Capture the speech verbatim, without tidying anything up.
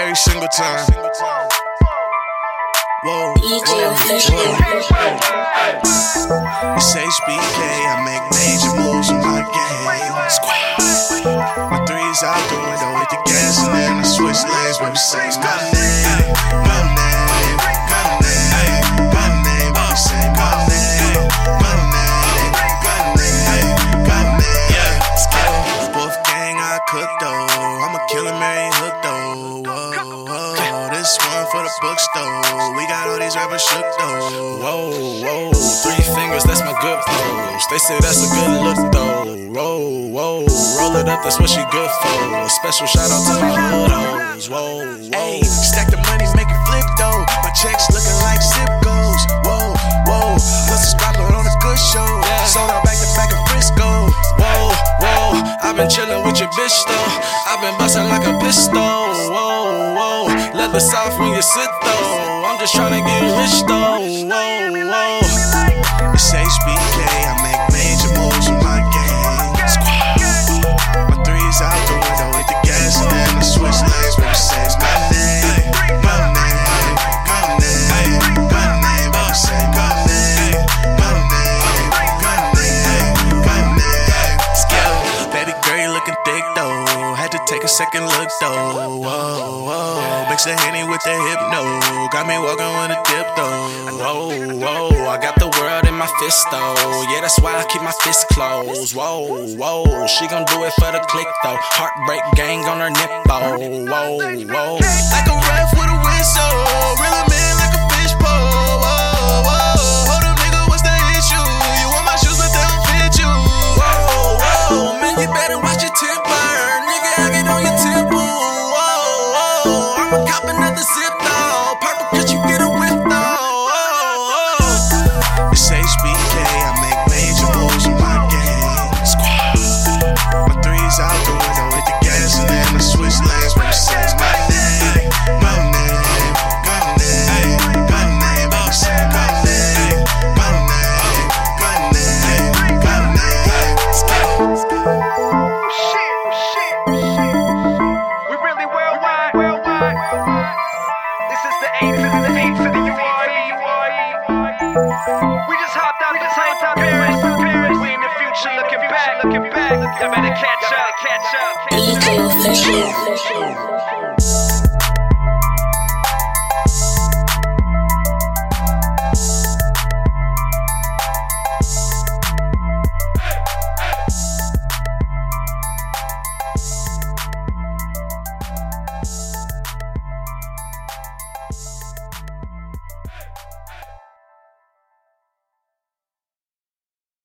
every single time. Whoa, D J Official. It's H B K, I make major moves in my game. My three's out the window, hit the gas and then I switch lanes. Baby, say my name, my name, my name, my name. Baby, say my name, my name, my name, my name. Yeah, Wolf gang, I cook though. I'ma kill him, Mary Hook though. Whoa, whoa, this one for the bookstore. We got all these rappers shook though. Whoa, whoa, three fingers, that's my good pose. They say that's a good look though. Whoa, whoa, roll it up, that's what she good for. A special shout out to my hood hoes. Whoa, whoa. Ayy, stack the money, make it flip though. My checks looking like zip goes. Whoa, whoa, what's a scrapper on a good show? Yeah. Sold out back to back of Frisco. Whoa, whoa, I've been chillin' with your bitch though. I've been bustin' like a pistol. Whoa, whoa, let the soft when you sit though. I'm just tryna get rich though. Whoa, whoa. It's H B K, I make major moves in my game. My three's out the window, hit the gas and then I switch lanes. Baby, say my name, my name, my name, my name. Baby, say my name, my name, my name, my name. Baby girl, you looking thick though. Had to take a second look though. Whoa, whoa, mix the Henny with the hypno. Got me walking with a dip though. Whoa, whoa, I got the world in my fist though. Yeah, that's why I keep my fist closed. Whoa, whoa, she gon' do it for the click though. Heartbreak gang on her nipple. Whoa, whoa. Like a ref with a whistle, reel 'em in like a fish pole. Whoa, whoa, hold up nigga, what's the issue? You want my shoes but they don't fit you. Whoa, whoa, man, you better watch your temper. Nigga, I get on your temple. Whoa, whoa, I'm a cop another zip though. Purple cause you get a whip though. Whoa, It's H B K, I make major moves in my game. My three's out the window, hit the gas and then I switch lanes. Baby, say my name, my name, my name, my name. Baby, say my name, my name, my name, my name. Shit, shit, shit. We really worldwide, worldwide. This is the eighth, this is the eighth of the U R E. We just hopped out, we just hopped out Paris, Paris. We in the future, looking back, looking back. Y'all better catch up, catch up. D J Official.